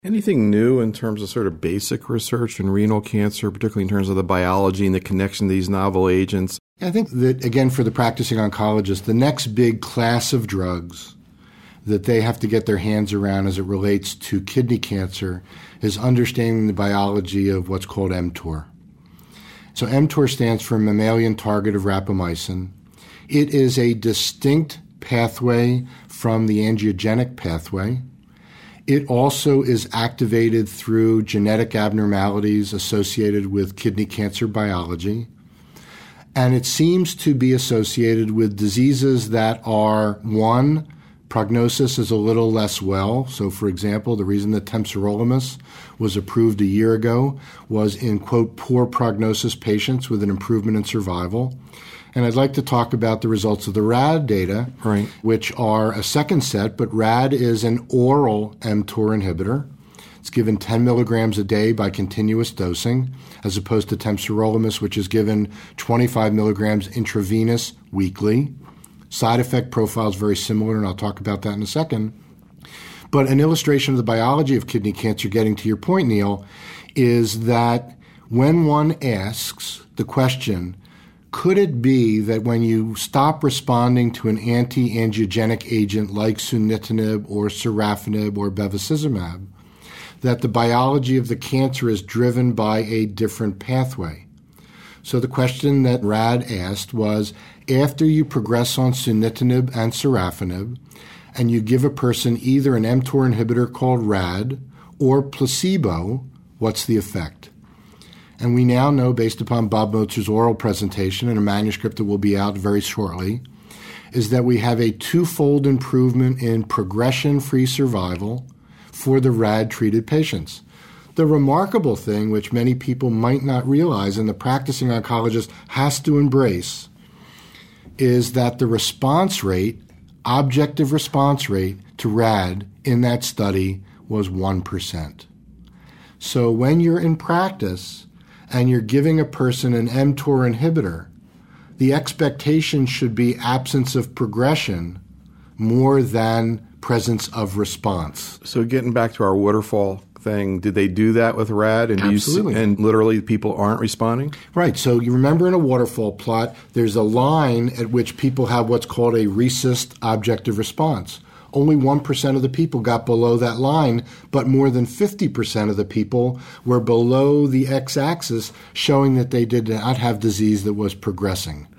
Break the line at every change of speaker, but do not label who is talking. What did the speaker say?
Anything new in terms of sort of basic research in renal cancer, particularly in terms of the biology and the connection to these novel agents?
I think that, again, for the practicing oncologist, the next big class of drugs that they have to get their hands around as it relates to kidney cancer is understanding the biology of what's called mTOR. So mTOR stands for mammalian target of rapamycin. It is a distinct pathway from the angiogenic pathway. It also is activated through genetic abnormalities associated with kidney cancer biology. And it seems to be associated with diseases that are, one, prognosis is a little less well. So, for example, the reason that temsirolimus was approved a year ago was in, quote, poor prognosis patients with an improvement in survival. And I'd like to talk about the results of the RAD data,
right,
which are a second set, but RAD is an oral mTOR inhibitor. It's given 10 milligrams a day by continuous dosing, as opposed to temsirolimus, which is given 25 milligrams intravenous weekly. Side effect profile is very similar, and I'll talk about that in a second. But an illustration of the biology of kidney cancer, getting to your point, Neil, is that when one asks the question, could it be that when you stop responding to an anti-angiogenic agent like sunitinib or sorafenib or bevacizumab, that the biology of the cancer is driven by a different pathway? So the question that RAD asked was, after you progress on sunitinib and sorafenib, and you give a person either an mTOR inhibitor called RAD or placebo, what's the effect? And we now know, based upon Bob Motzer's oral presentation and a manuscript that will be out very shortly, is that we have a twofold improvement in progression-free survival for the RAD-treated patients. The remarkable thing, which many people might not realize and the practicing oncologist has to embrace, is that the response rate, objective response rate to RAD in that study was 1%. So when you're in practice and you're giving a person an mTOR inhibitor, the expectation should be absence of progression more than presence of response.
So getting back to our waterfall thing, did they do that with RAD? And
Absolutely.
And literally people aren't responding?
Right. So you remember in a waterfall plot, there's a line at which people have what's called a RECIST objective response. Only 1% of the people got below that line, but more than 50% of the people were below the x-axis, showing that they did not have disease that was progressing.